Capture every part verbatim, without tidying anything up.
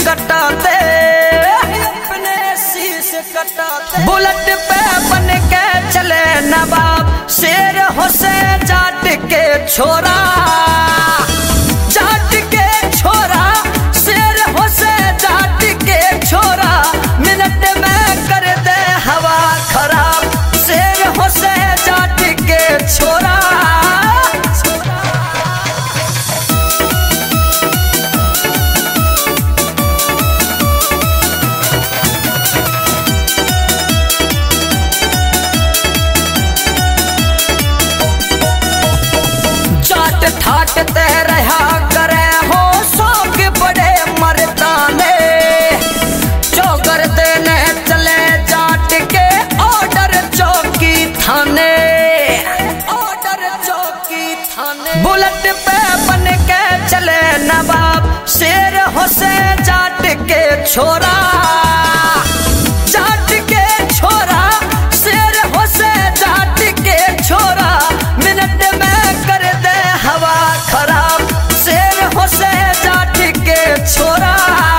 कटाते, अपने शीश कटाते। बुलेट पे बन के चले नवाब, शेर हो से जाट के छोरा, जाट के छोरा, शेर हो से जाट के छोरा। मिनट में कर दे हवा खराब, शेर हो से जाट के छोरा। जाट ठाट ते रहा करे हो शौक बड़े मर्दाने, चौगर देने चले जाट के ऑर्डर चौकी थाने, ऑर्डर चौकी थाने। बुलेट पे बन के चले नवाब, शेर हो से जाट के छोरा, जाट के छोरा, शेर हो से जाट के छोरा। मिनट में कर दे हवा खराब, शेर हो से जाट के छोरा।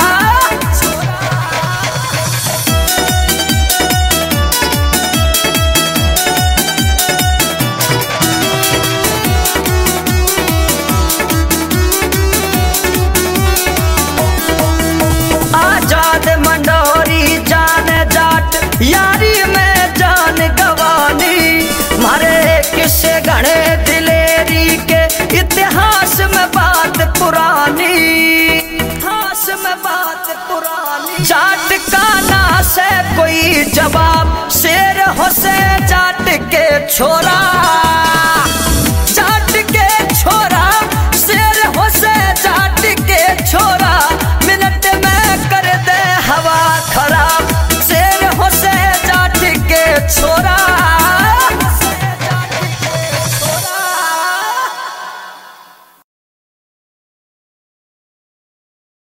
आजाद मंडोरी जान जाट, यारी में जान गवानी। मारे किस्से घड़े दिलेरी के, इतिहास में बात पुरानी, इतिहास में बात पुरानी। जाट का ना से कोई जवाब, शेर हो से जाट के छोरा।